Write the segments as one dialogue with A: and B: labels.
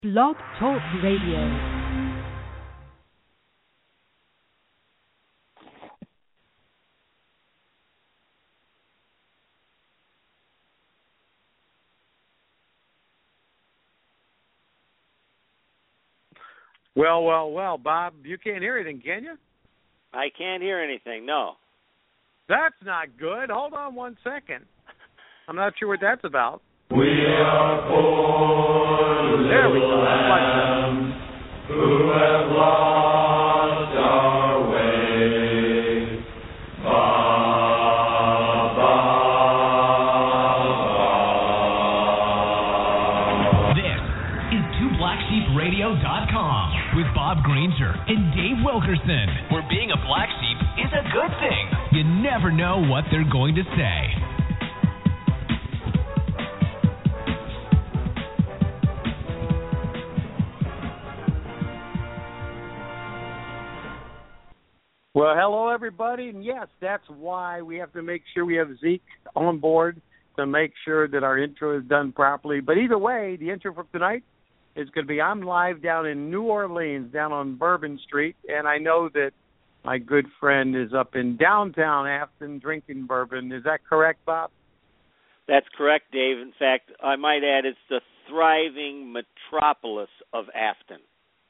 A: Blog Talk Radio.
B: Well, Bob, you can't hear anything, can you?
C: I can't hear anything, no.
B: That's not good. Hold on 1 second. I'm not sure what that's about.
D: We are poor little lambs who have lost our way. Ba, ba, ba.
E: This is TwoBlackSheepRadio.com with Bob Granger and Dave Wilkerson, where being a black sheep is a good thing. You never know what they're going to say.
B: Well, hello, everybody. And yes, that's why we have to make sure we have Zeke on board to make sure that our intro is done properly. But either way, the intro for tonight is going to be I'm live down in New Orleans, down on Bourbon Street. And I know that my good friend is up in downtown Afton drinking bourbon. Is that correct, Bob?
C: That's correct, Dave. In fact, I might add it's the thriving metropolis of Afton.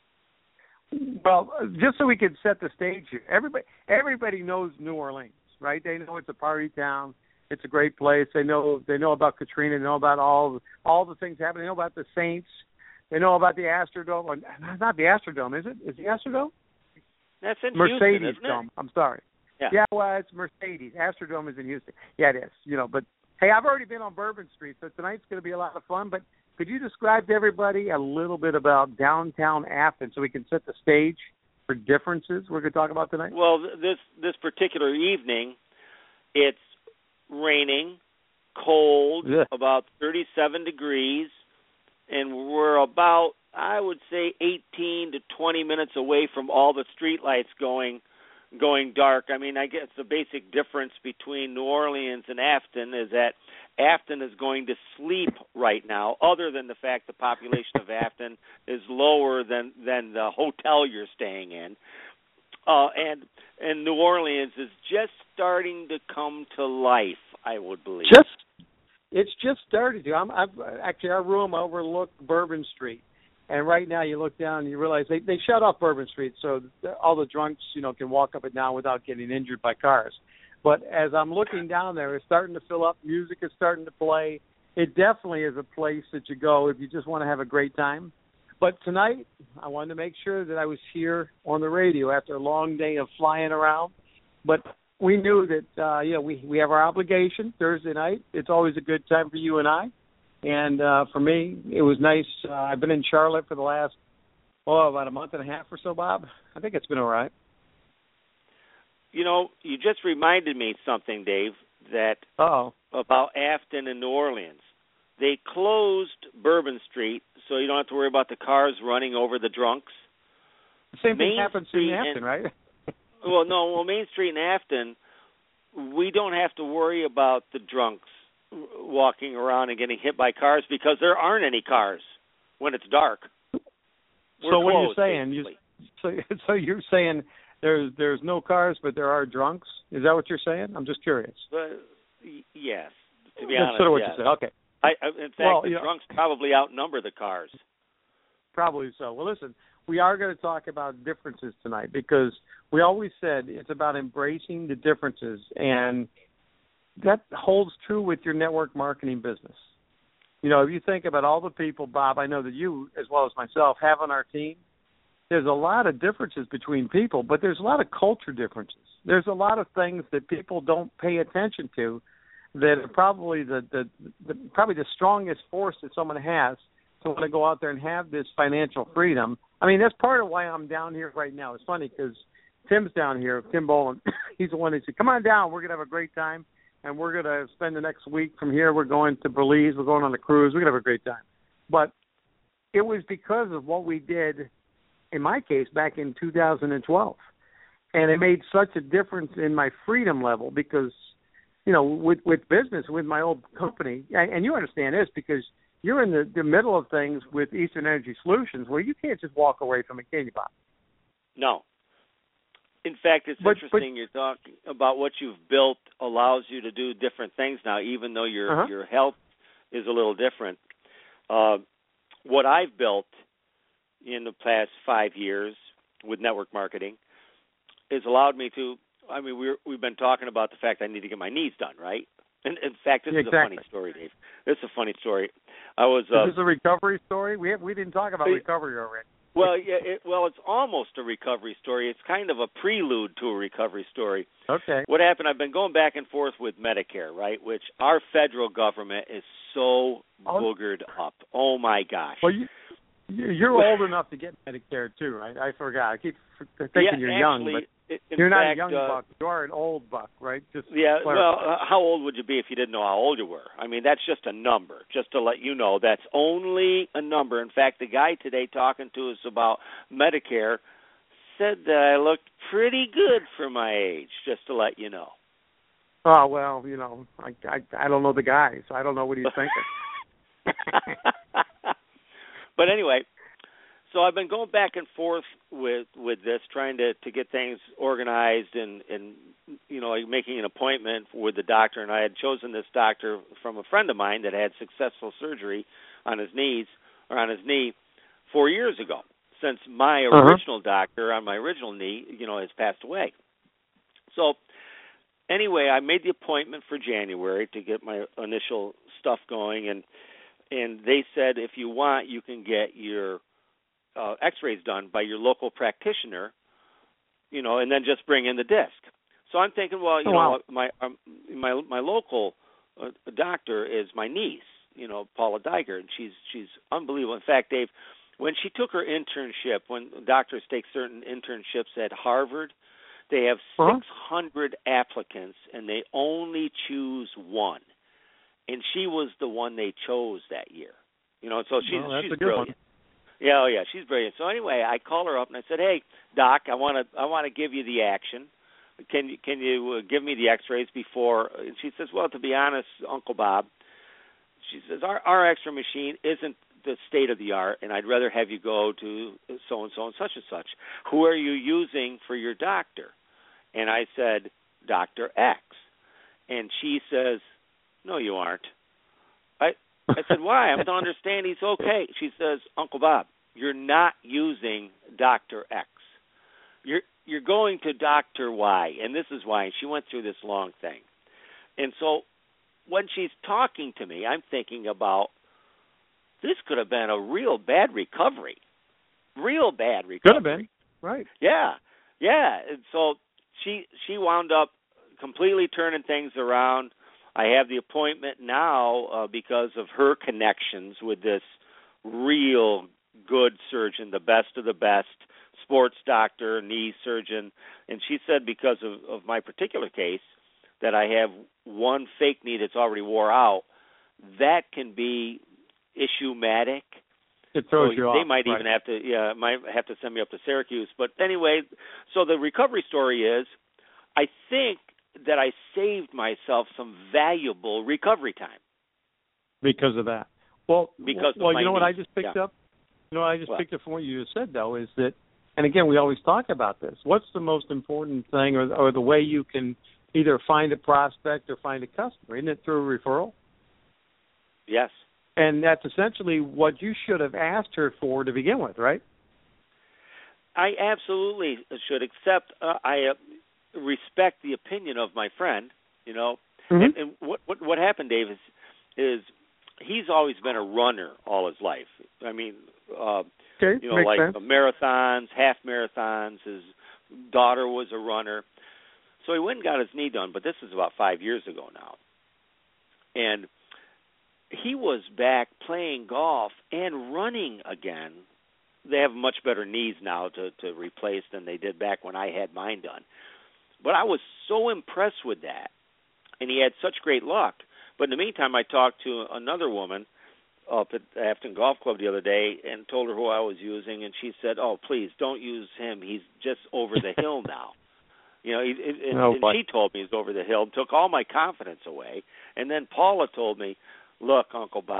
B: Well, just so we can set the stage here, everybody knows New Orleans, right? They know it's a party town. It's a great place. They know about Katrina. They know about all the things happening. They know about the Saints. They know about the Astrodome. Or, not the Astrodome, is it? Is the Astrodome?
C: That's in
B: Mercedes
C: Houston, isn't it?
B: Dome. I'm sorry.
C: Yeah,
B: well, it's Mercedes. Astrodome is in Houston. Yeah, it is. But hey, I've already been on Bourbon Street, so tonight's going to be a lot of fun. But could you describe to everybody a little bit about downtown Athens so we can set the stage for differences we're going to talk about tonight?
C: Well, this particular evening, it's raining, cold, about 37 degrees, and we're about, I would say, 18 to 20 minutes away from all the streetlights going dark. I mean, I guess the basic difference between New Orleans and Afton is that Afton is going to sleep right now, other than the fact the population of Afton is lower than the hotel you're staying in. And New Orleans is just starting to come to life, I would believe.
B: It's just started to. Actually, our room overlooked Bourbon Street. And right now you look down and you realize they shut off Bourbon Street so all the drunks, can walk up and down without getting injured by cars. But as I'm looking down there, it's starting to fill up. Music is starting to play. It definitely is a place that you go if you just want to have a great time. But tonight, I wanted to make sure that I was here on the radio after a long day of flying around. But we knew that, we have our obligation Thursday night. It's always a good time for you and I. And for me, it was nice. I've been in Charlotte for the last, about a month and a half or so, Bob. I think it's been all right.
C: You just reminded me something, Dave, about Afton and New Orleans. They closed Bourbon Street, so you don't have to worry about the cars running over the drunks.
B: The same thing happens in Afton, right?
C: Main Street in Afton, we don't have to worry about the drunks walking around and getting hit by cars because there aren't any cars when it's dark.
B: So what are you saying? So you're saying there's no cars, but there are drunks? Is that what you're saying? I'm just curious.
C: Yes, to be
B: honest. That's
C: honest,
B: sort of what
C: yes.
B: you said. Okay.
C: In fact, the drunks probably outnumber the cars.
B: Probably so. Well, listen, we are going to talk about differences tonight because we always said it's about embracing the differences, and that holds true with your network marketing business. If you think about all the people, Bob, I know that you, as well as myself, have on our team, there's a lot of differences between people, but there's a lot of culture differences. There's a lot of things that people don't pay attention to that are probably the strongest force that someone has to want to go out there and have this financial freedom. I mean, that's part of why I'm down here right now. It's funny because Tim's down here, Tim Boland. He's the one that said, come on down, we're going to have a great time. And we're going to spend the next week from here. We're going to Belize. We're going on a cruise. We're going to have a great time. But it was because of what we did, in my case, back in 2012. And it made such a difference in my freedom level because, with business, with my old company, and you understand this because you're in the middle of things with Eastern Energy Solutions where you can't just walk away from it, can you, Bob?
C: No. In fact, it's interesting you're talking about what you've built allows you to do different things now, even though your health is a little different. What I've built in the past 5 years with network marketing has allowed me to, I mean, we've been talking about the fact I need to get my knees done, right? And in fact, this is a funny story, Dave. This is a funny story. Is this
B: a recovery story? We didn't talk about recovery already.
C: Well, yeah, it's almost a recovery story. It's kind of a prelude to a recovery story.
B: Okay.
C: What happened? I've been going back and forth with Medicare, right? Which our federal government is so boogered up. Oh my gosh.
B: Well, you're old enough to get Medicare too, right? I forgot. I keep thinking you're young, but you're not a young buck. You are an old buck, right?
C: Well, how old would you be if you didn't know how old you were? I mean, that's just a number, just to let you know. That's only a number. In fact, the guy today talking to us about Medicare said that I looked pretty good for my age, just to let you know.
B: Oh, well, you know, I don't know the guy, so I don't know what he's thinking.
C: But anyway, so I've been going back and forth with this, trying to get things organized and you know, making an appointment with the doctor. And I had chosen this doctor from a friend of mine that had successful surgery on his knee 4 years ago, since my original doctor on my original knee, you know, has passed away. So anyway, I made the appointment for January to get my initial stuff going, and they said if you want, you can get your X-rays done by your local practitioner, you know, and then just bring in the disc. So I'm thinking, well, you know, my local doctor is my niece, you know, Paula Diger, and she's unbelievable. In fact, Dave, when she took her internship, when doctors take certain internships at Harvard, they have 600 applicants, and they only choose one. And she was the one they chose that year. You know, so she's brilliant. Yeah, she's brilliant. So anyway, I called her up and I said, "Hey, Doc, I want to give you the action. Can you give me the X-rays before?" And she says, "Well, to be honest, Uncle Bob," she says, our X-ray machine isn't the state of the art, and I'd rather have you go to so and so and such and such. Who are you using for your doctor? And I said, Dr. X. And she says, "No, you aren't." I said, "Why? I don't understand. He's okay." She says, "Uncle Bob, you're not using Dr. X. You're going to Dr. Y, and this is why." And she went through this long thing. And so when she's talking to me, I'm thinking about this could have been a real bad recovery. Real bad recovery.
B: Could have been, right.
C: Yeah. And so she wound up completely turning things around. I have the appointment now because of her connections with this real good surgeon, the best of the best, sports doctor, knee surgeon. And she said because of my particular case that I have one fake knee that's already wore out, that can be issuematic.
B: It throws you off.
C: They might even have to send me up to Syracuse. But anyway, so the recovery story is I think that I saved myself some valuable recovery time.
B: Because of that. Well, you know what I just picked up? You know what I just picked up from what you just said, though, is that, and again, we always talk about this, what's the most important thing or the way you can either find a prospect or find a customer? Isn't it through a referral?
C: Yes.
B: And that's essentially what you should have asked her for to begin with, right?
C: I absolutely should, except I respect the opinion of my friend, you know.
B: Mm-hmm.
C: And what happened, Dave, is he's always been a runner all his life. I mean, you know,
B: makes
C: like
B: sense.
C: Marathons, half marathons. His daughter was a runner. So he went and got his knee done, but this is about 5 years ago now. And he was back playing golf and running again. They have much better knees now to replace than they did back when I had mine done. But I was so impressed with that, and he had such great luck. But in the meantime, I talked to another woman up at Afton Golf Club the other day and told her who I was using, and she said, "Oh, please, don't use him. He's just over the hill now." You know, and she told me he's over the hill, took all my confidence away. And then Paula told me, "Look, Uncle Bob,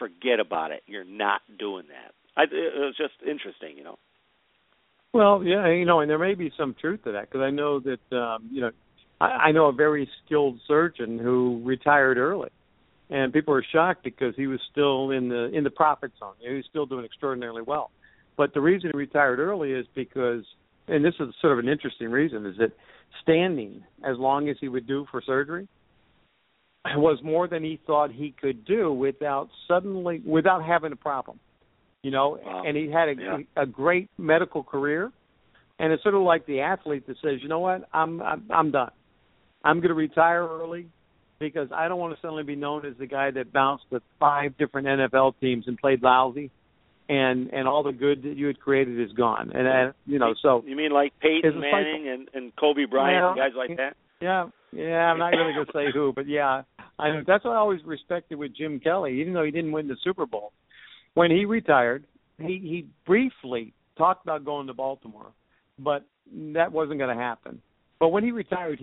C: forget about it. You're not doing that. It was just interesting, you know.
B: Well, yeah, you know, and there may be some truth to that because I know that, you know, I know a very skilled surgeon who retired early, and people were shocked because he was still in the profit zone. He was still doing extraordinarily well. But the reason he retired early is because, and this is sort of an interesting reason, is that standing as long as he would do for surgery was more than he thought he could do without having a problem. You know, wow. And he had a great medical career, and it's sort of like the athlete that says, you know what, I'm done. I'm going to retire early because I don't want to suddenly be known as the guy that bounced with 5 different NFL teams and played lousy, and all the good that you had created is gone. And you know, so
C: you mean like Peyton Manning and Kobe Bryant and guys like that?
B: Yeah. I'm not really going to say who, but yeah, I know. That's what I always respected with Jim Kelly, even though he didn't win the Super Bowl. When he retired, he briefly talked about going to Baltimore, but that wasn't going to happen. But when he retired,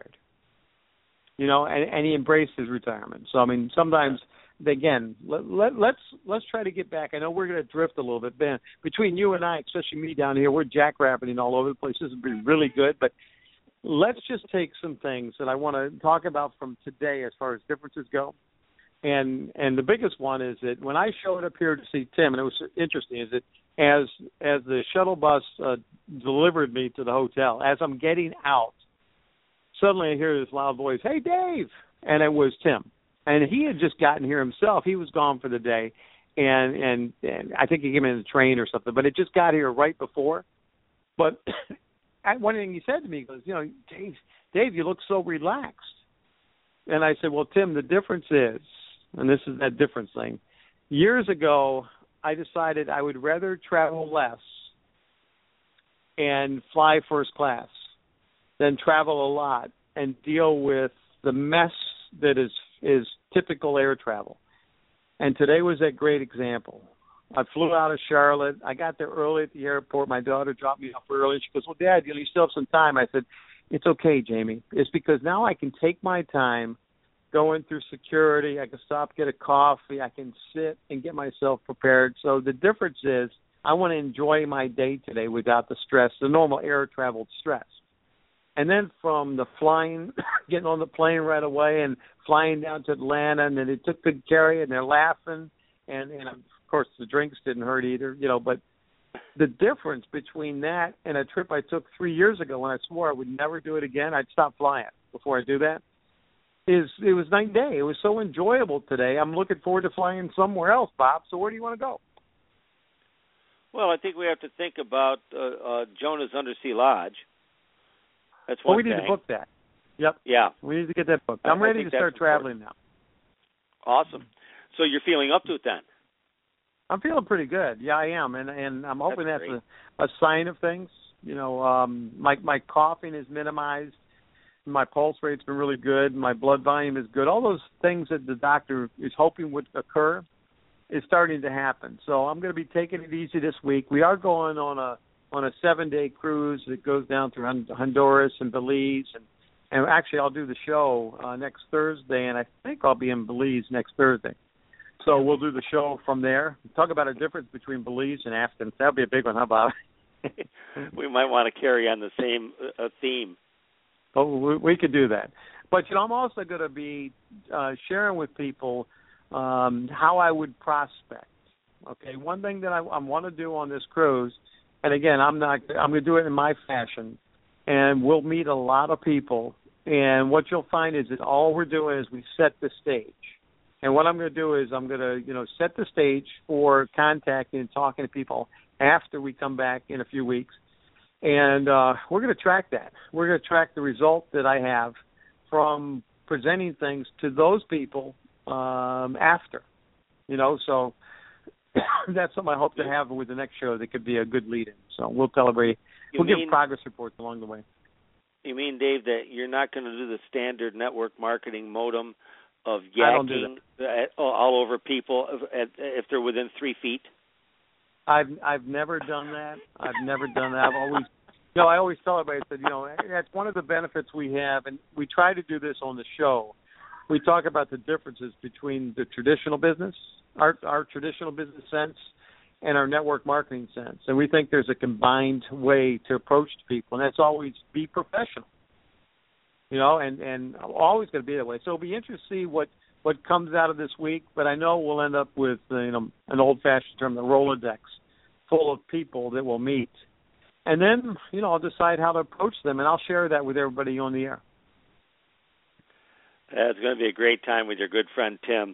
B: you know, and he embraced his retirement. So I mean, sometimes, again, let's try to get back. I know we're going to drift a little bit, Ben. Between you and I, especially me down here, we're jackrabbiting all over the place. This has been really good, but let's just take some things that I want to talk about from today as far as differences go. And the biggest one is that when I showed up here to see Tim, and it was interesting, is that as the shuttle bus delivered me to the hotel, as I'm getting out, suddenly I hear this loud voice, "Hey, Dave!" And it was Tim. And he had just gotten here himself. He was gone for the day, and I think he came in the train or something. But it just got here right before. But one thing he said to me, he goes, you know, Dave, you look so relaxed. And I said, well, Tim, the difference is, and this is that difference thing, years ago I decided I would rather travel less and fly first class than travel a lot and deal with the mess that is typical air travel. And today was that great example. I flew out of Charlotte. I got there early at the airport. My daughter dropped me off early. She goes, well, Dad, you still have some time. I said, it's okay, Jamie. It's because now I can take my time going through security. I can stop, get a coffee. I can sit and get myself prepared. So the difference is I want to enjoy my day today without the stress, the normal air travel stress. And then from the flying, getting on the plane right away and flying down to Atlanta, and then they took good care of you, and they're laughing. And of course, the drinks didn't hurt either, you know. But the difference between that and a trip I took 3 years ago when I swore I would never do it again, I'd stop flying before I do that, it was night and day. It was so enjoyable today. I'm looking forward to flying somewhere else, Bob. So where do you want to go?
C: Well, I think we have to think about Jonah's Undersea Lodge. That's one
B: we need to book that. Yep.
C: Yeah.
B: We need to get that booked. I'm ready to start traveling now.
C: Awesome. So you're feeling up to it then?
B: I'm feeling pretty good. Yeah, I am, and I'm hoping that's a sign of things. You know, my coughing is minimized. My pulse rate's been really good. My blood volume is good. All those things that the doctor is hoping would occur is starting to happen. So I'm going to be taking it easy this week. We are going on a 7-day cruise that goes down through Honduras and Belize, and actually I'll do the show next Thursday, and I think I'll be in Belize next Thursday. So we'll do the show from there. Talk about a difference between Belize and Athens. That'll be a big one. How about it?
C: We might want to carry on the same theme.
B: Oh, we could do that. But, you know, I'm also going to be sharing with people how I would prospect. Okay, one thing that I want to do on this cruise, and again, I'm going to do it in my fashion, and we'll meet a lot of people. And what you'll find is that all we're doing is we set the stage. And what I'm going to do is I'm going to, you know, set the stage for contacting and talking to people after we come back in a few weeks. And we're going to track that. We're going to track the result that I have from presenting things to those people after. You know, so that's something I hope to have with the next show that could be a good lead-in. So we'll celebrate. We'll give progress reports along the way.
C: You mean, Dave, that you're not going to do the standard network marketing modem of yakking all over people if they're within 3 feet?
B: I've never done that. I've always, you know, I always tell everybody, I said, you know, that's one of the benefits we have, and we try to do this on the show. We talk about the differences between the traditional business our traditional business sense and our network marketing sense. And we think there's a combined way to approach people, and that's always be professional, and always going to be that way. So it'll be interesting to see what comes out of this week, but I know we'll end up with, an old-fashioned term, the Rolodex, full of people that we'll meet. And then, I'll decide how to approach them, and I'll share that with everybody on the air.
C: It's going to be a great time with your good friend Tim.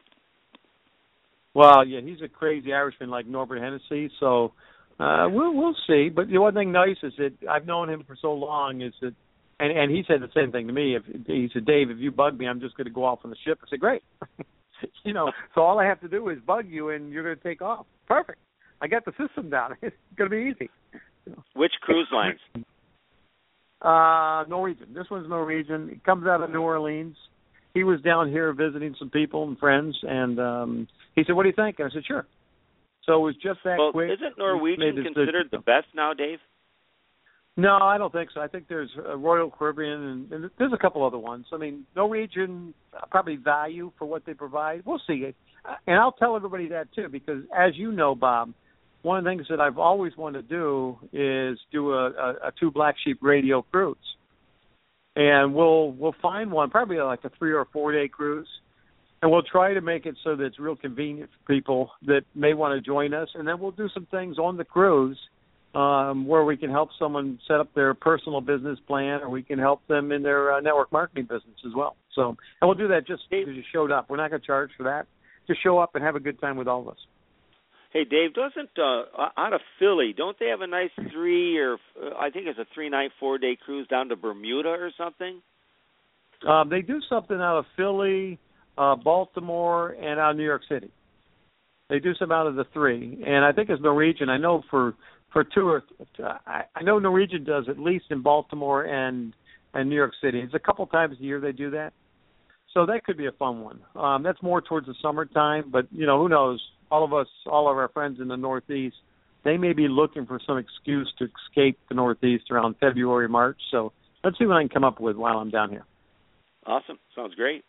B: Well, yeah, he's a crazy Irishman like Norbert Hennessy, so we'll see. But the one thing nice is that I've known him for so long is that, and he said the same thing to me. He said, Dave, if you bug me, I'm just going to go off on the ship. I said, great. So all I have to do is bug you, and you're going to take off. Perfect. I got the system down. It's going to be easy.
C: Which cruise lines?
B: Norwegian. This one's Norwegian. It comes out of New Orleans. He was down here visiting some people and friends, and he said, what do you think? And I said, sure. So it was just that quick.
C: Isn't Norwegian considered the best now, Dave?
B: No, I don't think so. I think there's Royal Caribbean, and there's a couple other ones. I mean, Norwegian, probably value for what they provide. We'll see. And I'll tell everybody that, too, because as you know, Bob, one of the things that I've always wanted to do is do a two Black Sheep radio cruise. And we'll find one, probably like a 3 or 4 day cruise, and we'll try to make it so that it's real convenient for people that may want to join us. And then we'll do some things on the cruise where we can help someone set up their personal business plan, or we can help them in their network marketing business as well. So, and we'll do that just because you showed up. We're not going to charge for that. Just show up and have a good time with all of us.
C: Hey, Dave, doesn't out of Philly, don't they have a nice 3-night, 4-day cruise down to Bermuda or something?
B: They do something out of Philly, Baltimore, and out of New York City. They do some out of the 3, and I think it's Norwegian. I know for 2 I know Norwegian does at least in Baltimore and New York City. It's a couple times a year they do that, so that could be a fun one. That's more towards the summertime, but who knows? All of our friends in the Northeast, they may be looking for some excuse to escape the Northeast around February, March. So let's see what I can come up with while I'm down here.
C: Awesome. Sounds great.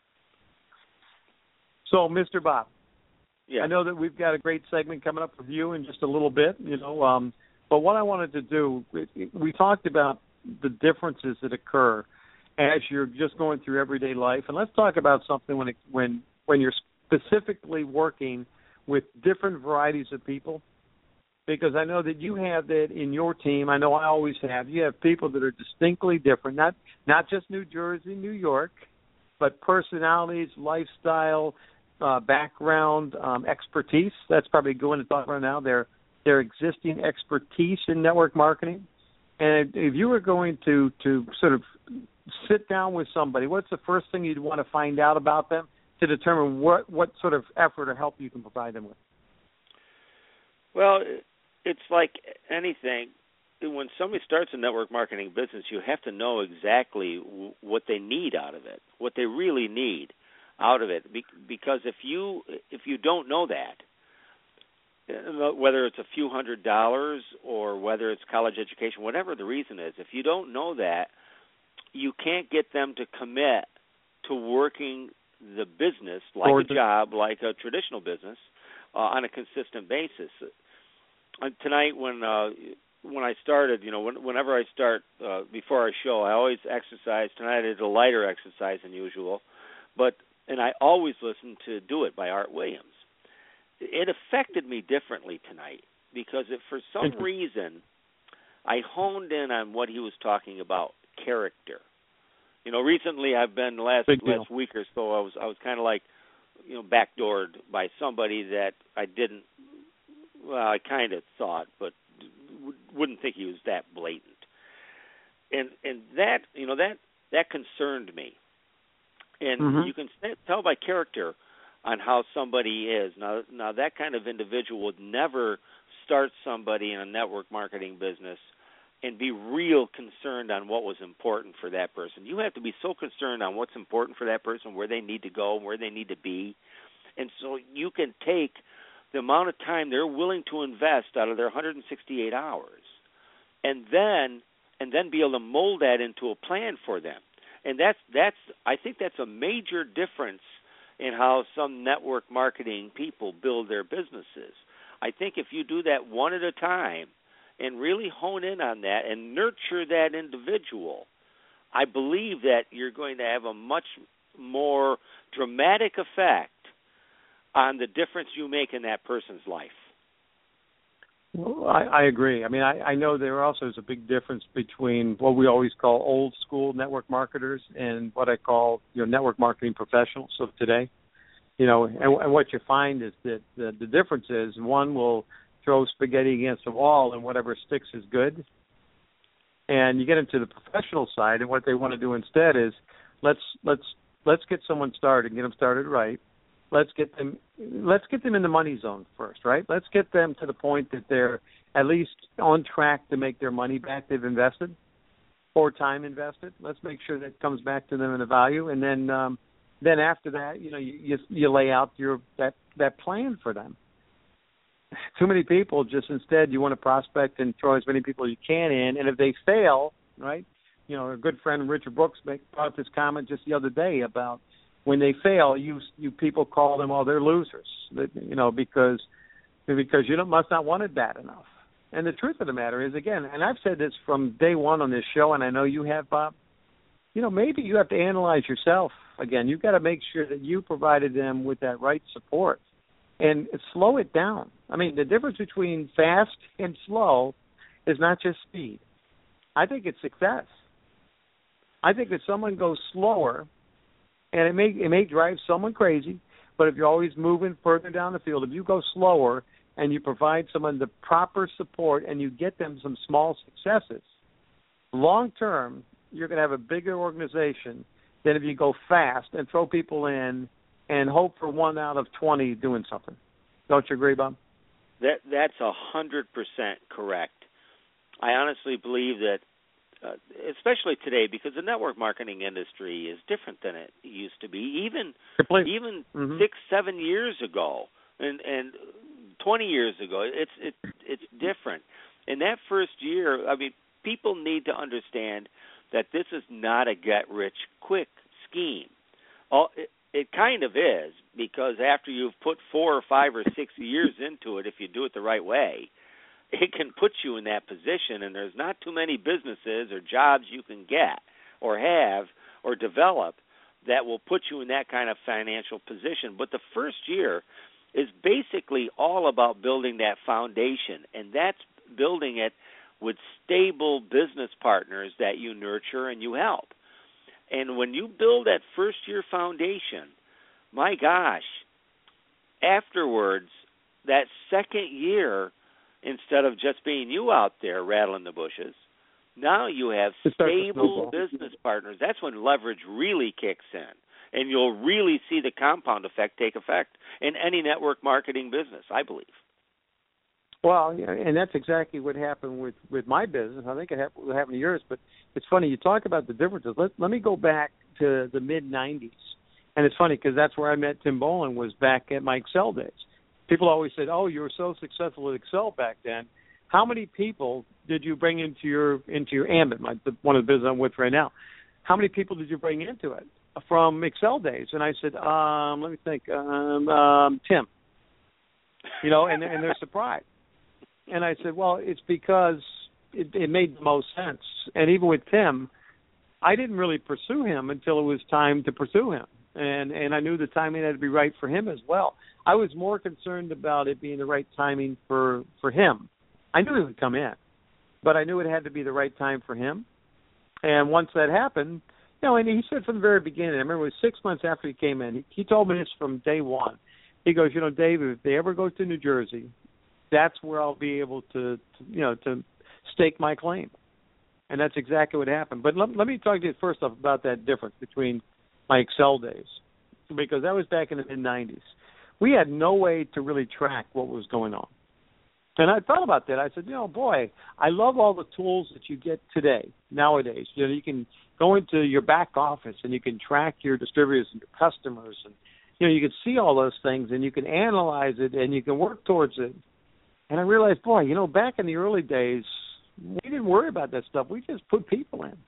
B: So, Mr. Bob,
C: yes.
B: I know that we've got a great segment coming up with you in just a little bit, but what I wanted to do, we talked about the differences that occur as you're just going through everyday life. And let's talk about something when you're specifically working with different varieties of people, because I know that you have that in your team. I know I always have. You have people that are distinctly different, not just New Jersey, New York, but personalities, lifestyle, background, expertise. That's probably going to talk about now. Their existing expertise in network marketing. And if you were going to sort of sit down with somebody, what's the first thing you'd want to find out about them to determine what sort of effort or help you can provide them with?
C: Well, it's like anything. When somebody starts a network marketing business, you have to know exactly what they need out of it, what they really need out of it. Because if you don't know that, whether it's a few $100s or whether it's college education, whatever the reason is, if you don't know that, you can't get them to commit to working the business like a job, like a traditional business, on a consistent basis. Tonight, when I started, whenever I start before our show, I always exercise. Tonight I did a lighter exercise than usual, and I always listen to "Do It" by Art Williams. It affected me differently tonight because for some reason I honed in on what he was talking about, character. Recently I've been last week or so I was kind of like, backdoored by somebody that I didn't. Well, I kind of thought, but wouldn't think he was that blatant. And that that concerned me. And you can tell by character on how somebody is. Now that kind of individual would never start somebody in a network marketing business and be real concerned on what was important for that person. You have to be so concerned on what's important for that person, where they need to go, where they need to be. And so you can take the amount of time they're willing to invest out of their 168 hours and then be able to mold that into a plan for them. And that's I think that's a major difference in how some network marketing people build their businesses. I think if you do that one at a time and really hone in on that and nurture that individual, I believe that you're going to have a much more dramatic effect on the difference you make in that person's life.
B: Well, I agree. I mean, I know there also is a big difference between what we always call old school network marketers and what I call network marketing professionals of today. And what you find is that the difference is one will throw spaghetti against the wall and whatever sticks is good. And you get into the professional side, and what they want to do instead is let's get someone started, get them started right. Let's get them in the money zone first, right? Let's get them to the point that they're at least on track to make their money back they've invested or time invested. Let's make sure that comes back to them in a value, and then after that, you lay out that plan for them. Too many people just instead you want to prospect and throw as many people as you can in, and if they fail, right? A good friend Richard Brooks brought this comment just the other day about when they fail, you people call them, they're losers, because you must not want it bad enough. And the truth of the matter is, again, and I've said this from day one on this show, and I know you have, Bob, maybe you have to analyze yourself. Again, you've got to make sure that you provided them with that right support and slow it down. I mean, the difference between fast and slow is not just speed. I think it's success. I think if someone goes slower, and it may drive someone crazy, but if you're always moving further down the field, if you go slower and you provide someone the proper support and you get them some small successes, long term, you're going to have a bigger organization than if you go fast and throw people in and hope for 1 out of 20 doing something. Don't you agree, Bob?
C: That's 100% correct. I honestly believe that, especially today, because the network marketing industry is different than it used to be, even 6-7 years ago, and 20 years ago. It's different. In that first year, I mean, people need to understand that this is not a get-rich-quick scheme. It kind of is, because after you've put 4 or 5 or 6 years into it, if you do it the right way, it can put you in that position, and there's not too many businesses or jobs you can get or have or develop that will put you in that kind of financial position. But the first year is basically all about building that foundation, and that's building it with stable business partners that you nurture and you help. And when you build that first-year foundation, my gosh, afterwards, that second year, instead of just being you out there rattling the bushes, now you have stable business partners. That's when leverage really kicks in, and you'll really see the compound effect take effect in any network marketing business, I believe.
B: Well, yeah, and that's exactly what happened with my business. I think it happened to yours, but it's funny. You talk about the differences. Let me go back to the mid-'90s, and it's funny because that's where I met Tim Boland, was back at my Excel days. People always said, you were so successful at Excel back then. How many people did you bring into your Ambit, one of the businesses I'm with right now? How many people did you bring into it from Excel days? And I said, let me think, Tim. And they're surprised. And I said, well, it's because it made the most sense. And even with Tim, I didn't really pursue him until it was time to pursue him. And I knew the timing had to be right for him as well. I was more concerned about it being the right timing for him. I knew he would come in, but I knew it had to be the right time for him. And once that happened, and he said from the very beginning, I remember it was 6 months after he came in, he told me this from day one. He goes, Dave, if they ever go to New Jersey, that's where I'll be able to stake my claim. And that's exactly what happened. But let me talk to you first off about that difference between my Excel days, because that was back in the mid-'90s. We had no way to really track what was going on. And I thought about that. I said, boy, I love all the tools that you get today, nowadays. You can go into your back office and you can track your distributors and your customers. And, you can see all those things and you can analyze it and you can work towards it. And I realized, boy, back in the early days, we didn't worry about that stuff. We just put people in.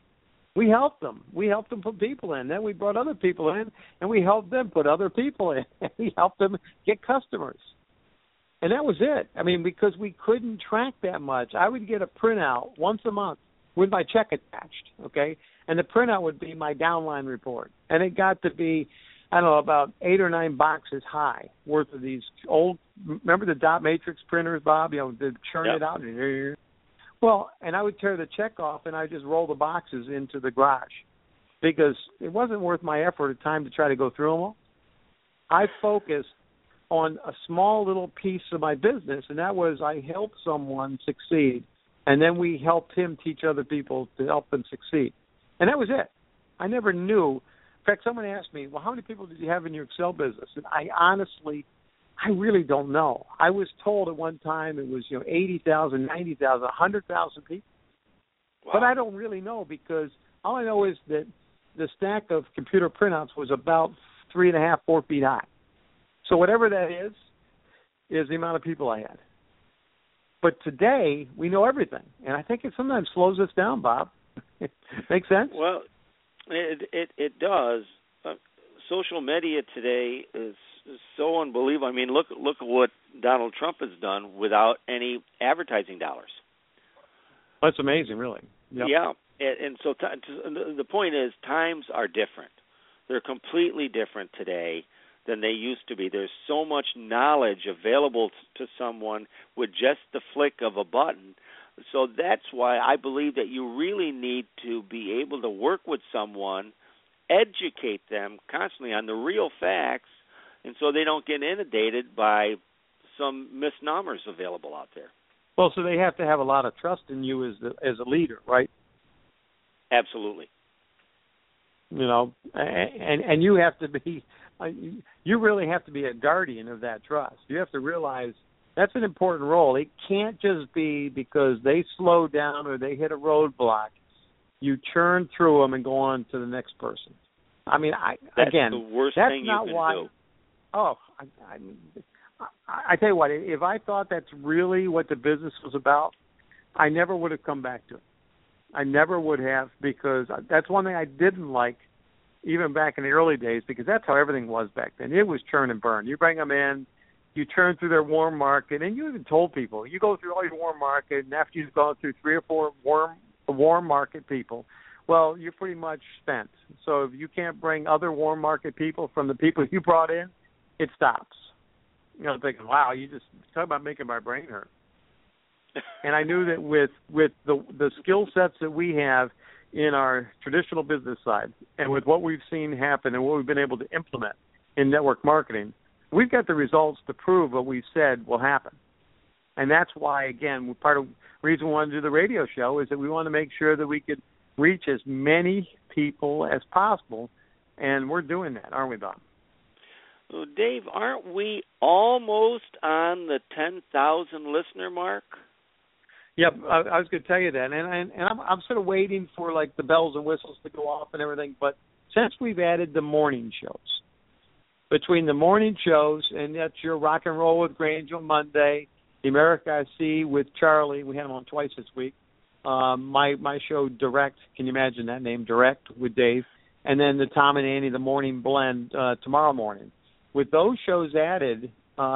B: We helped them. We helped them put people in. Then we brought other people in, and we helped them put other people in. And we helped them get customers. And that was it. I mean, because we couldn't track that much. I would get a printout once a month with my check attached, okay? And the printout would be my downline report. And it got to be, I don't know, about 8 or 9 boxes high worth of these old, remember the dot matrix printers, Bob? You know, they churn it out. Well, and I would tear the check off, and I'd just roll the boxes into the garage because it wasn't worth my effort at time to try to go through them all. I focused on a small little piece of my business, and that was I helped someone succeed, and then we helped him teach other people to help them succeed. And that was it. I never knew. In fact, someone asked me, well, how many people did you have in your Excel business? And I really don't know. I was told at one time it was 80,000, 90,000, 100,000 people. Wow. But I don't really know because all I know is that the stack of computer printouts was about 3.5, 4 feet high. So whatever that is the amount of people I had. But today, we know everything. And I think it sometimes slows us down, Bob. Make sense?
C: Well, it does. Social media today is so unbelievable. I mean, look at what Donald Trump has done without any advertising dollars.
B: That's amazing, really. Yep.
C: Yeah, and so the point is times are different. They're completely different today than they used to be. There's so much knowledge available to someone with just the flick of a button. So that's why I believe that you really need to be able to work with someone, educate them constantly on the real facts, and so they don't get inundated by some misnomers available out there.
B: Well, so they have to have a lot of trust in you as a leader, right?
C: Absolutely.
B: And you have to be, you really have to be a guardian of that trust. You have to realize that's an important role. It can't just be because they slow down or they hit a roadblock. You churn through them and go on to the next person. I mean,
C: that's the worst thing you can do.
B: Oh, I tell you what, if I thought that's really what the business was about, I never would have come back to it. I never would have, because that's one thing I didn't like even back in the early days, because that's how everything was back then. It was churn and burn. You bring them in, you churn through their warm market, and you even told people, you go through all your warm market, and after you've gone through 3 or 4 warm market people, well, you're pretty much spent. So if you can't bring other warm market people from the people you brought in, it stops. I'm thinking, wow, you just talk about making my brain hurt. And I knew that with the skill sets that we have in our traditional business side, and with what we've seen happen and what we've been able to implement in network marketing, we've got the results to prove what we've said will happen. And that's why, again, part of the reason we want to do the radio show is that we want to make sure that we could reach as many people as possible, and we're doing that, aren't we, Bob?
C: Well, Dave, aren't we almost on the 10,000 listener mark?
B: Yep, I was going to tell you that, and I'm sort of waiting for like the bells and whistles to go off and everything. But since we've added the morning shows, between the morning shows, and that's your Rock and Roll with Grange on Monday, the America I See with Charlie, we had him on twice this week. My show Direct, can you imagine that name, Direct with Dave, and then the Tom and Annie, the Morning Blend tomorrow morning. With those shows added,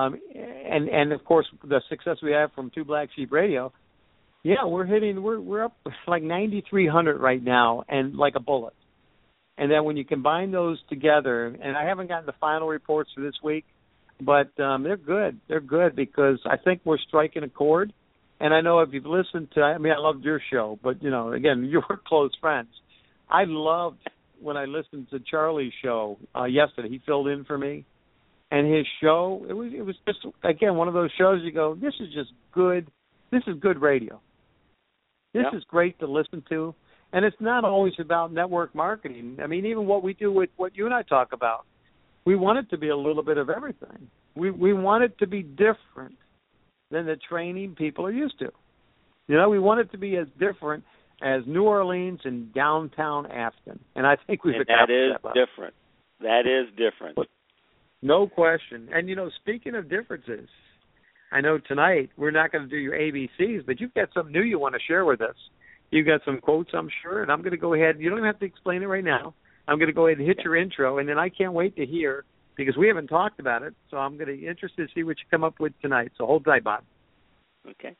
B: and of course the success we have from Two Black Sheep Radio. Yeah, we're up like 9,300 right now, and like a bullet. And then when you combine those together, and I haven't gotten the final reports for this week, but they're good. They're good because I think we're striking a chord. And I know if you've listened to, I loved your show, but again, you were close friends. I loved when I listened to Charlie's show yesterday. He filled in for me, and his show, it was just again one of those shows you go, this is just good. This is good radio. This is great to listen to, and it's not always about network marketing. I mean, even what we do with what you and I talk about, we want it to be a little bit of everything. We want it to be different than the training people are used to. We want it to be as different as New Orleans and downtown Afton, and I think we've accomplished that.
C: Different. That is different.
B: No question. And, speaking of differences, I know tonight we're not going to do your ABCs, but you've got something new you want to share with us. You got some quotes, I'm sure, and I'm going to go ahead. You don't even have to explain it right now. I'm going to go ahead and hit your intro, and then I can't wait to hear, because we haven't talked about it, so I'm going to be interested to see what you come up with tonight. So hold tight, Bob.
C: Okay.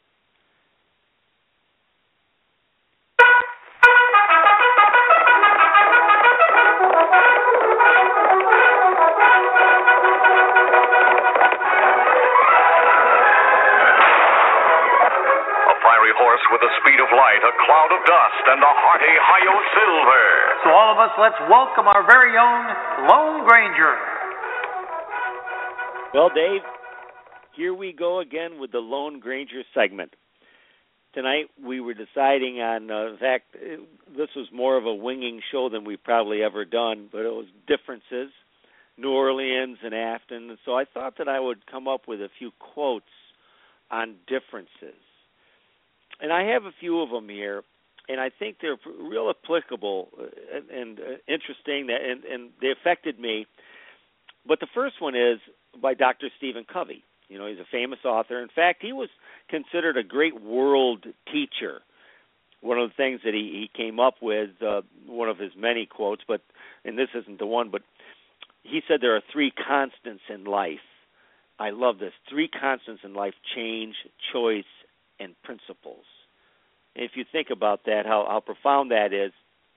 F: Horse with the speed of light, a cloud of dust, and a hearty Hi-Yo Silver.
G: So all of us, let's welcome our very own Lone Granger.
C: Well, Dave, here we go again with the Lone Granger segment. Tonight we were deciding on, in fact, this was more of a winging show than we've probably ever done, but it was differences, New Orleans and Afton. So I thought that I would come up with a few quotes on differences. And I have a few of them here, and I think they're real applicable and interesting, and they affected me. But the first one is by Dr. Stephen Covey. You know, he's a famous author. In fact, he was considered a great world teacher. One of the things that he came up with, one of his many quotes, and this isn't the one, but he said there are three constants in life. I love this. Three constants in life: change, choice, and principles. And if you think about that, how profound that is.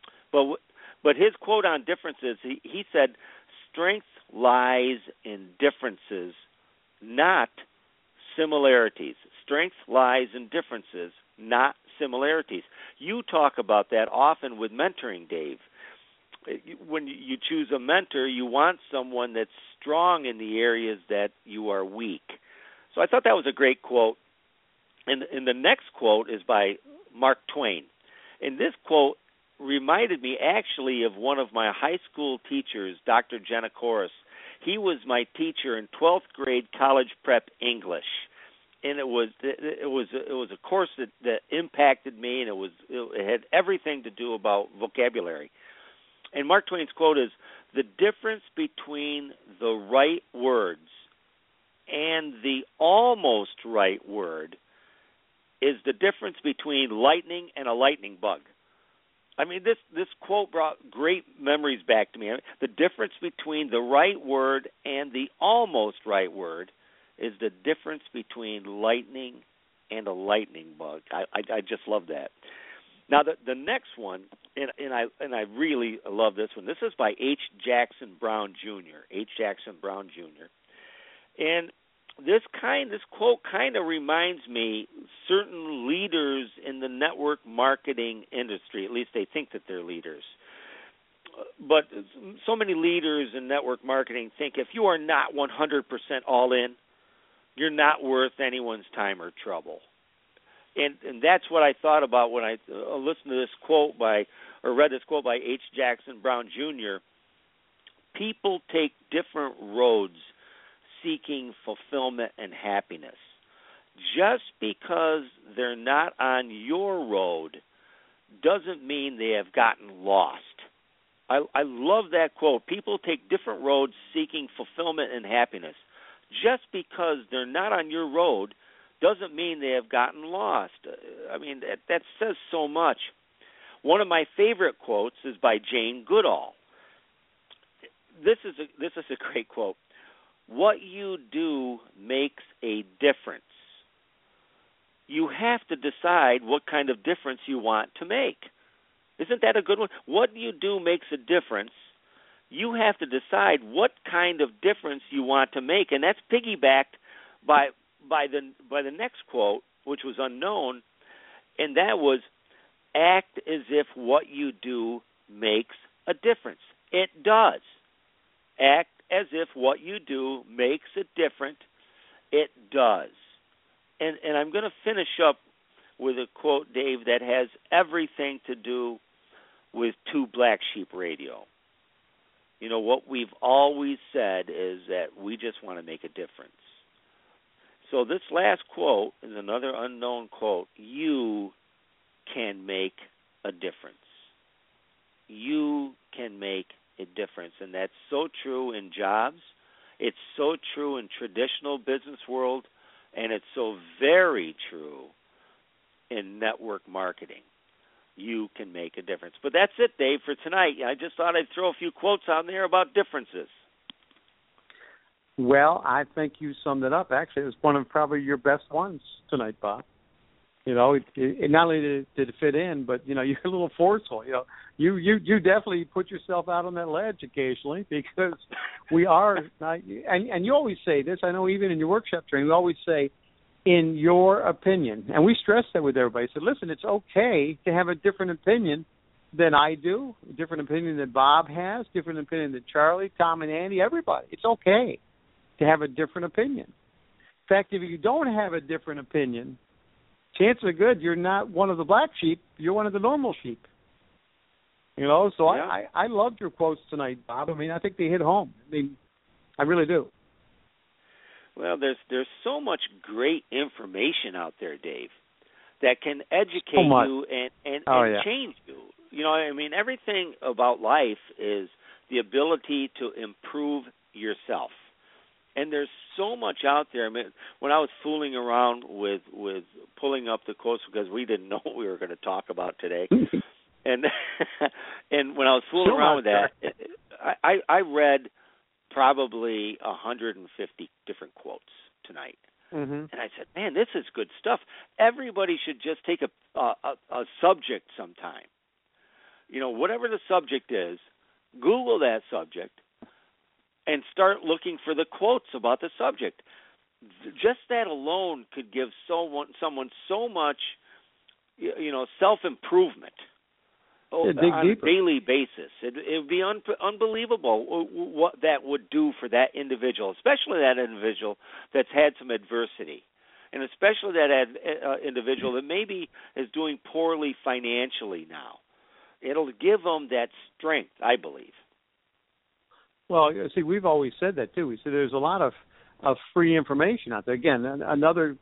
C: But his quote on differences, he said, strength lies in differences, not similarities. Strength lies in differences, not similarities. You talk about that often with mentoring, Dave. When you choose a mentor, you want someone that's strong in the areas that you are weak. So I thought that was a great quote. And the next quote is by Mark Twain. And this quote reminded me actually of one of my high school teachers, Dr. Janakoris. He was my teacher in 12th grade college prep English. And it was a course that impacted me, and it had everything to do about vocabulary. And Mark Twain's quote is, "The difference between the right words and the almost right word is the difference between lightning and a lightning bug." I mean, this quote brought great memories back to me. The difference between the right word and the almost right word is the difference between lightning and a lightning bug. I just love that. Now, the next one, and I really love this one. This is by H. Jackson Brown Jr. H. Jackson Brown Jr. And this quote kind of reminds me certain leaders in the network marketing industry. At least they think that they're leaders. But so many leaders in network marketing think if you are not 100% all in, you're not worth anyone's time or trouble. And that's what I thought about when I listened to this quote read this quote by H. Jackson Brown Jr. People take different roads seeking fulfillment and happiness. Just because they're not on your road doesn't mean they have gotten lost. I love that quote. People take different roads seeking fulfillment and happiness. Just because they're not on your road doesn't mean they have gotten lost. I mean, that says so much. One of my favorite quotes is by Jane Goodall. This is a great quote. What you do makes a difference. You have to decide what kind of difference you want to make. Isn't that a good one? What you do makes a difference. You have to decide what kind of difference you want to make, and that's piggybacked by the next quote, which was unknown, and that was, act as if what you do makes a difference. It does. Act as if what you do makes a difference. It does. And I'm going to finish up with a quote, Dave, that has everything to do with Two Black Sheep Radio. You know, what we've always said is that we just want to make a difference. So this last quote is another unknown quote. You can make a difference. You can make a difference. And that's so true in jobs. It's so true in traditional business world. And it's so very true in network marketing. You can make a difference. But that's it, Dave, for tonight. I just thought I'd throw a few quotes on there about differences.
B: Well, I think you summed it up. Actually, it was one of probably your best ones tonight, Bob. You know, it not only did it fit in, but, you know, you're a little forceful. You know, you definitely put yourself out on that ledge occasionally, because we are not, and you always say this, I know even in your workshop training, we always say, in your opinion. And we stress that with everybody. So listen, it's okay to have a different opinion than I do, a different opinion that Bob has, different opinion that Charlie, Tom, and Andy, everybody. It's okay to have a different opinion. In fact, if you don't have a different opinion, chances are good you're not one of the black sheep, you're one of the normal sheep. You know, so yeah. I loved your quotes tonight, Bob. I mean, I think they hit home. I mean, I really do.
C: Well, there's so much great information out there, Dave, that can educate you and change you. You know, I mean, everything about life is the ability to improve yourself. And there's so much out there. I mean, when I was fooling around with pulling up the quotes, because we didn't know what we were going to talk about today, and when I was fooling around with that, I read probably 150 different quotes tonight. Mm-hmm. And I said, man, this is good stuff. Everybody should just take a subject sometime. You know, whatever the subject is, Google that subject and start looking for the quotes about the subject. Just that alone could give someone so much, you know, self-improvement. On a daily basis. It would be unbelievable what that would do for that individual, especially that individual that's had some adversity, and especially that individual that maybe is doing poorly financially now. It'll give them that strength, I believe.
B: Well, see, we've always said that, too. We said there's a lot of free information out there. Again, another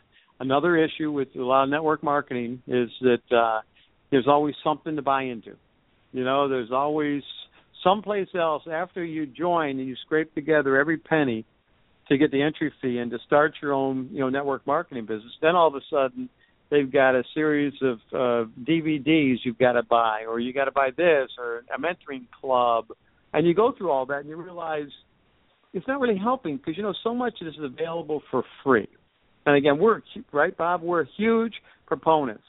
B: issue with a lot of network marketing is that there's always something to buy into. You know, there's always someplace else after you join and you scrape together every penny to get the entry fee and to start your own, you know, network marketing business. Then all of a sudden they've got a series of DVDs you've got to buy, or you got to buy this, or a mentoring club. And you go through all that and you realize it's not really helping, because, you know, so much is available for free. And again, right, Bob? We're huge proponents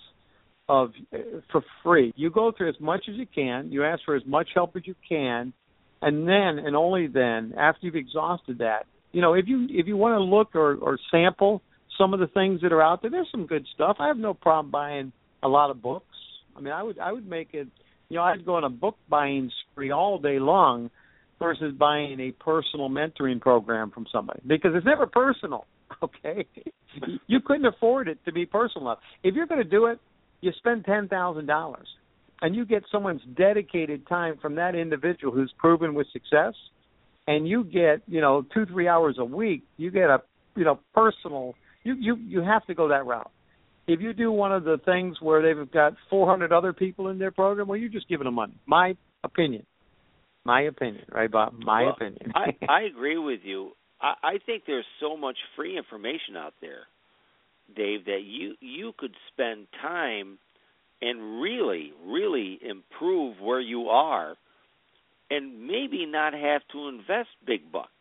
B: for free. You go through as much as you can, you ask for as much help as you can, and then and only then, after you've exhausted that, you know, if you want to look or sample some of the things that are out there, there's some good stuff. I have no problem buying a lot of books. I mean, I would make it, you know, I'd go on a book buying spree all day long versus buying a personal mentoring program from somebody, because it's never personal, okay? You couldn't afford it to be personal enough. If you're going to do it, you spend $10,000, and you get someone's dedicated time from that individual who's proven with success, and you get, you know, 2-3 hours a week. You get a, you know, personal. You have to go that route. If you do one of the things where they've got 400 other people in their program, well, you're just giving them money. My opinion, right, Bob? My opinion.
C: I agree with you. I think there's so much free information out there, Dave, that you could spend time and really, really improve where you are, and maybe not have to invest big bucks.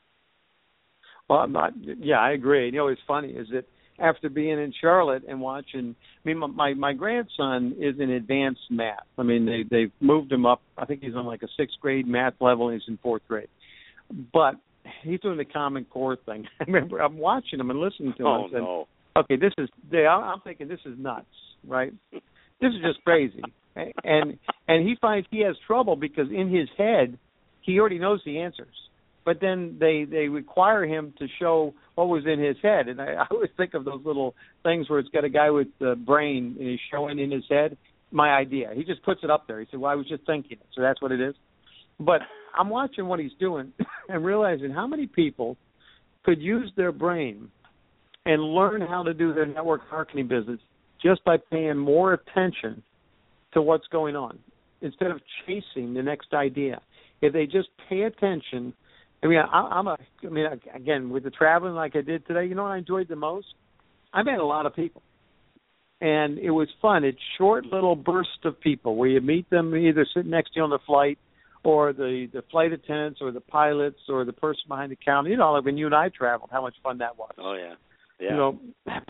B: Well, I agree. You know, what's funny is that after being in Charlotte and watching, I mean, my grandson is in advanced math. I mean, they've moved him up. I think he's on like a 6th grade math level, and he's in 4th grade. But he's doing the Common Core thing. I remember I'm watching him and listening to him.
C: Oh, no.
B: Okay, I'm thinking this is nuts, right? This is just crazy. And he finds he has trouble because in his head, he already knows the answers. But then they require him to show what was in his head. And I always think of those little things where it's got a guy with the brain and he's showing in his head my idea. He just puts it up there. He said, well, I was just thinking it. So that's what it is. But I'm watching what he's doing and realizing how many people could use their brain and learn how to do their network marketing business just by paying more attention to what's going on instead of chasing the next idea. If they just pay attention, again, with the traveling like I did today, you know what I enjoyed the most? I met a lot of people. And it was fun. It's short little bursts of people where you meet them either sitting next to you on the flight, or the flight attendants, or the pilots, or the person behind the counter. You know, like when you and I traveled, how much fun that was.
C: Oh yeah.
B: You know,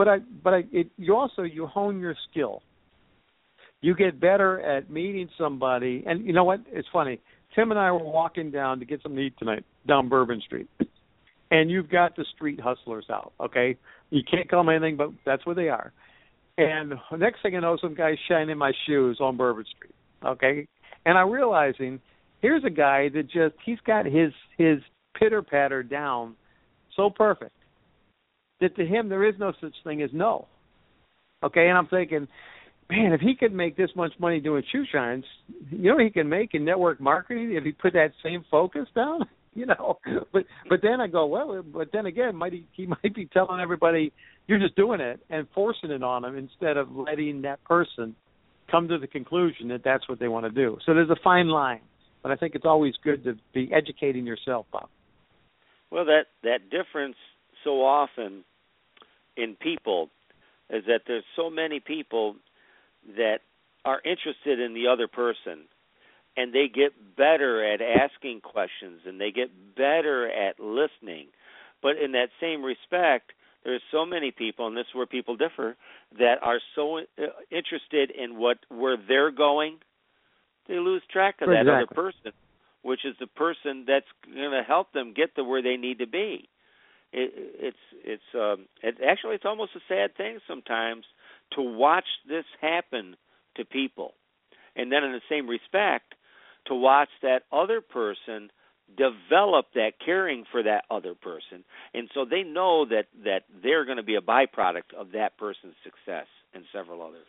B: you hone your skill. You get better at meeting somebody, and you know what? It's funny. Tim and I were walking down to get something to eat tonight down Bourbon Street, and you've got the street hustlers out. Okay, you can't call them anything, but that's where they are. And the next thing I know, some guy's shining my shoes on Bourbon Street. Okay, and I'm realizing here's a guy that he's got his pitter patter down so perfect that to him there is no such thing as no. Okay, and I'm thinking, man, if he could make this much money doing shoe shines, you know what he can make in network marketing if he put that same focus down? You know, but then I go, well, but then again, he might be telling everybody you're just doing it and forcing it on them instead of letting that person come to the conclusion that that's what they want to do. So there's a fine line, but I think it's always good to be educating yourself, Bob.
C: Well, that difference so often in people is that there's so many people that are interested in the other person, and they get better at asking questions, and they get better at listening. But in that same respect, there's so many people, and this is where people differ, that are so interested in where they're going, they lose track of that other person, which is the person that's going to help them get to where they need to be. It's almost a sad thing sometimes to watch this happen to people, and then in the same respect to watch that other person develop that caring for that other person, and so they know that they're going to be a byproduct of that person's success and several others.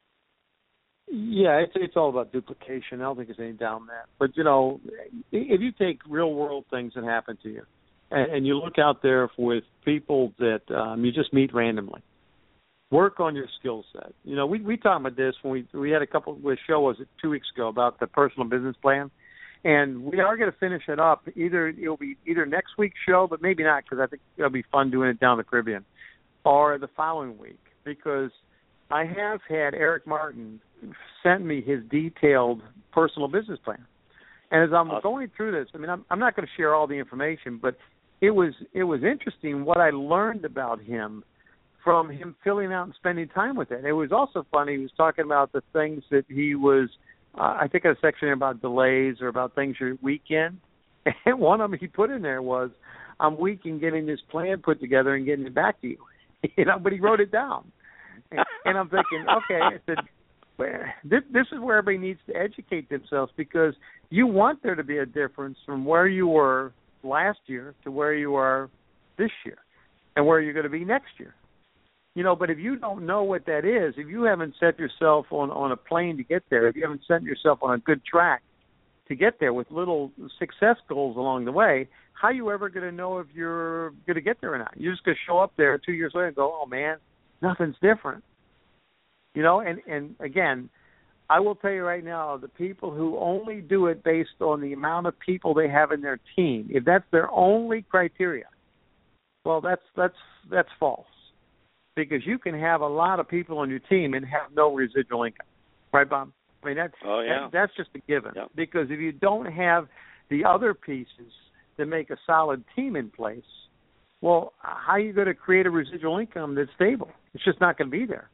B: Yeah, it's all about duplication. I don't think there's any doubt in that. But, you know, if you take real-world things that happen to you, and you look out there with people that you just meet randomly, work on your skill set. You know, we talked about this when we had a couple of show, was it 2 weeks ago, about the personal business plan. And we are going to finish it up. It'll be either next week's show, but maybe not, because I think it'll be fun doing it down the Caribbean, or the following week, because I have had Eric Martin send me his detailed personal business plan. And as I'm going through this, I mean, I'm not going to share all the information, but it was interesting what I learned about him from him filling out and spending time with it. It was also funny. He was talking about the things that he was, I think a section about delays or about things you're weak in. And one of them he put in there was, I'm weak in getting this plan put together and getting it back to you. You know, but he wrote it down. And I'm thinking, okay, I said, this is where everybody needs to educate themselves, because you want there to be a difference from where you were last year to where you are this year and where you're going to be next year. You know, but if you don't know what that is, if you haven't set yourself on a plane to get there, if you haven't set yourself on a good track to get there with little success goals along the way, how are you ever going to know if you're going to get there or not? You're just going to show up there 2 years later and go, oh, man, nothing's different. You know, and again, I will tell you right now, the people who only do it based on the amount of people they have in their team, if that's their only criteria, well, that's false. Because you can have a lot of people on your team and have no residual income. Right, Bob? I mean, that's just a given. Yep. Because if you don't have the other pieces that make a solid team in place, well, how are you going to create a residual income that's stable? It's just not going to be there.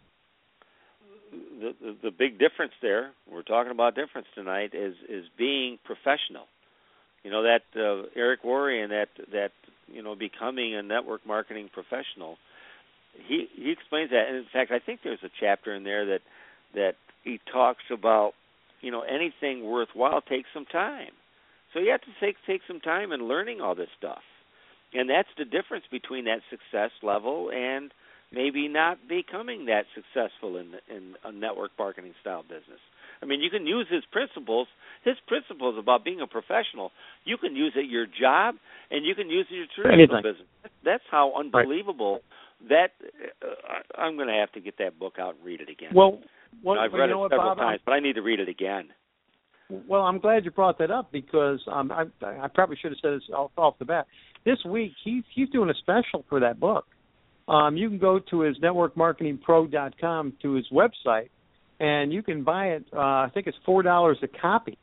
C: The big difference there, we're talking about difference tonight, is being professional. You know, that Eric Worre and that you know, becoming a network marketing professional, he explains that. And in fact, I think there's a chapter in there that he talks about, you know, anything worthwhile takes some time. So you have to take some time in learning all this stuff. And that's the difference between that success level and maybe not becoming that successful in a network marketing style business. I mean, you can use his principles about being a professional. You can use it at your job, and you can use it in your traditional business. That's how unbelievable that. I'm going to have to get that book out and read it again.
B: Well,
C: I've read it several times, but I need to read it again.
B: Well, I'm glad you brought that up, because I probably should have said this off the bat. This week, he's doing a special for that book. you can go to his networkmarketingpro.com, to his website, and you can buy it. I think it's $4 a copy.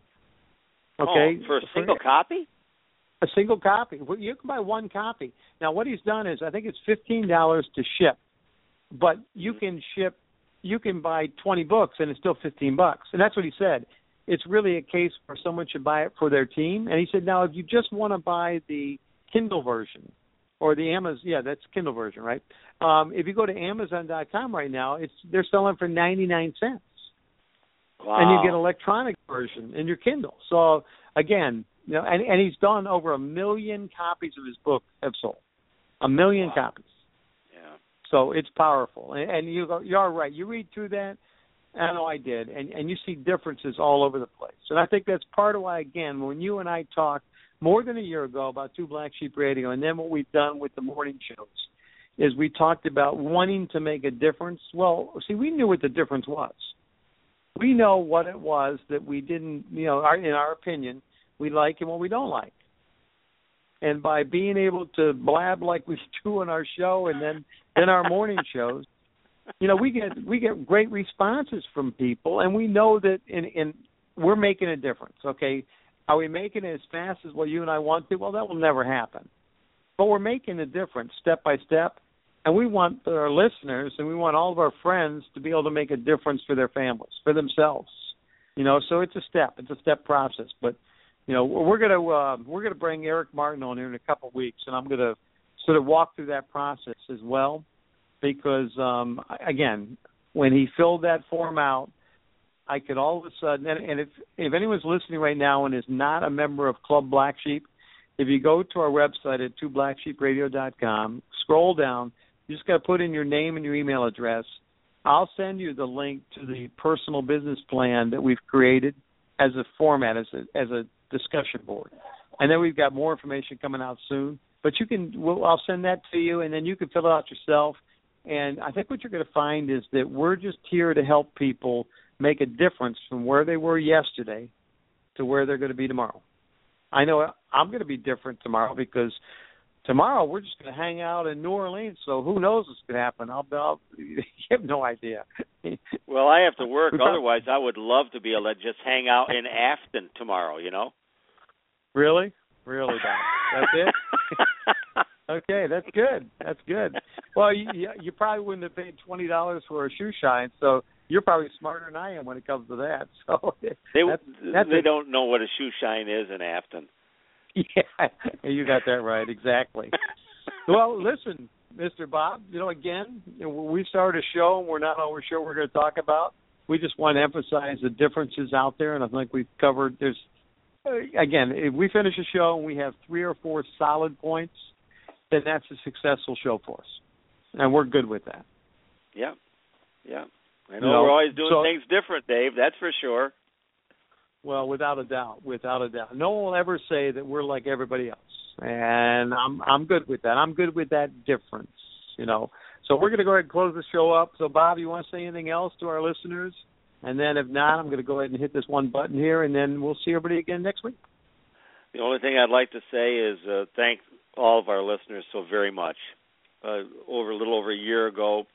B: Okay,
C: for a single copy?
B: A single copy. You can buy one copy. Now, what he's done is, I think it's $15 to ship, but you can ship. You can buy 20 books, and it's still $15, and that's what he said. It's really a case where someone should buy it for their team. And he said, now, if you just want to buy the Kindle version or the Amazon, that's Kindle version, right? If you go to Amazon.com right now, they're selling for 99 cents.
C: Wow.
B: And you get an electronic version in your Kindle. So, again, and he's done over 1 million copies of his book have sold. 1 million copies.
C: Yeah.
B: So it's powerful. And you're right. You read through that. I know I did, and you see differences all over the place. And I think that's part of why, again, when you and I talked more than a year ago about Two Black Sheep Radio, and then what we've done with the morning shows, is we talked about wanting to make a difference. Well, see, we knew what the difference was. We know what it was that we didn't, in our opinion, we like and what we don't like. And by being able to blab like we do on our show and then our morning shows, we get great responses from people, and we know that we're making a difference. Okay, are we making it as fast as what you and I want to? Well, that will never happen. But we're making a difference step by step, and we want our listeners and we want all of our friends to be able to make a difference for their families, for themselves. So it's a step process. But we're gonna bring Eric Martin on here in a couple of weeks, and I'm gonna sort of walk through that process as well. Because, again, when he filled that form out, I could all of a sudden, and if anyone's listening right now and is not a member of Club Black Sheep, if you go to our website at twoblacksheepradio.com, scroll down, you just got to put in your name and your email address. I'll send you the link to the personal business plan that we've created as a format, as a discussion board. And then we've got more information coming out soon. But I'll send that to you, and then you can fill it out yourself. And I think what you're going to find is that we're just here to help people make a difference from where they were yesterday to where they're going to be tomorrow. I know I'm going to be different tomorrow because tomorrow we're just going to hang out in New Orleans, so who knows what's going to happen. You have no idea.
C: Well, I have to work. Otherwise, I would love to be able to just hang out in Afton tomorrow,
B: Really? Really, Doc? That's it? Okay, that's good. Well, you probably wouldn't have paid $20 for a shoe shine, so you're probably smarter than I am when it comes to that. So
C: they don't know what a shoe shine is in Afton.
B: Yeah, you got that right, exactly. Well, listen, Mr. Bob, again, we started a show, and we're not always sure what we're going to talk about. We just want to emphasize the differences out there, and I think we've covered, again, if we finish a show and we have 3 or 4 solid points, then that's a successful show for us, and we're good with that.
C: Yeah. I know we're always doing things different, Dave. That's for sure.
B: Well, without a doubt. No one will ever say that we're like everybody else, and I'm good with that. I'm good with that difference, So we're going to go ahead and close the show up. So, Bob, you want to say anything else to our listeners? And then if not, I'm going to go ahead and hit this one button here, and then we'll see everybody again next week.
C: The only thing I'd like to say is thank all of our listeners so very much. A little over a year ago,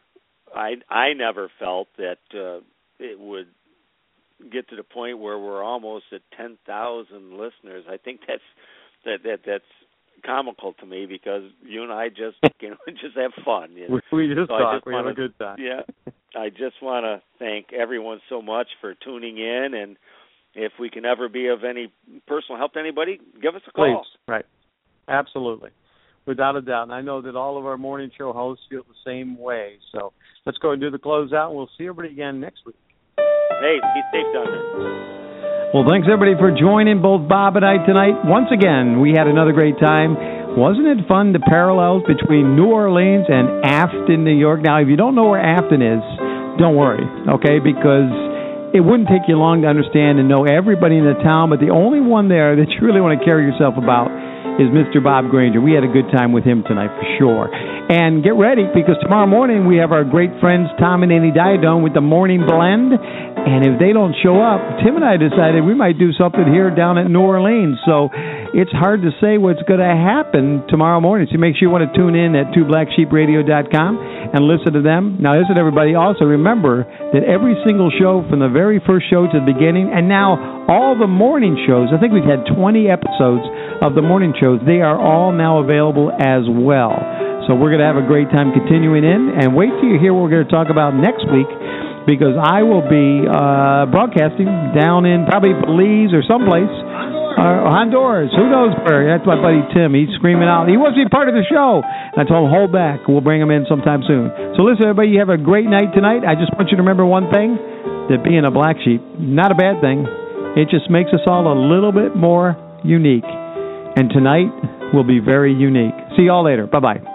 C: I never felt that it would get to the point where we're almost at 10,000 listeners. I think that's comical to me because you and I just just have fun.
B: We just talk. We have a good time.
C: Yeah, I just want to thank everyone so much for tuning in, and if we can ever be of any personal help to anybody, give us a call.
B: Please. Right. Absolutely. Without a doubt. And I know that all of our morning show hosts feel the same way. So let's go and do the closeout, and we'll see everybody again next week.
C: Hey, be safe down there.
H: Well, thanks, everybody, for joining both Bob and I tonight. Once again, we had another great time. Wasn't it fun, the parallels between New Orleans and Afton, New York? Now, if you don't know where Afton is, don't worry, okay, because it wouldn't take you long to understand and know everybody in the town, but the only one there that you really want to carry yourself about is Mr. Bob Granger. We had a good time with him tonight for sure. And get ready, because tomorrow morning we have our great friends Tom and Annie Diadone with the Morning Blend. And if they don't show up, Tim and I decided we might do something here down at New Orleans. So it's hard to say what's going to happen tomorrow morning. So make sure you want to tune in at twoblacksheepradio.com and listen to them. Now, listen, everybody, also remember that every single show from the very first show to the beginning, and now all the morning shows, I think we've had 20 episodes of the morning shows, they are all now available as well. So we're going to have a great time continuing in. And wait till you hear what we're going to talk about next week, because I will be broadcasting down in probably Belize or someplace. Honduras. Who knows where? That's my buddy Tim. He's screaming out. He wants to be part of the show. And I told him, hold back. We'll bring him in sometime soon. So listen, everybody, you have a great night tonight. I just want you to remember one thing, that being a black sheep, not a bad thing. It just makes us all a little bit more unique. And tonight will be very unique. See y'all later. Bye-bye.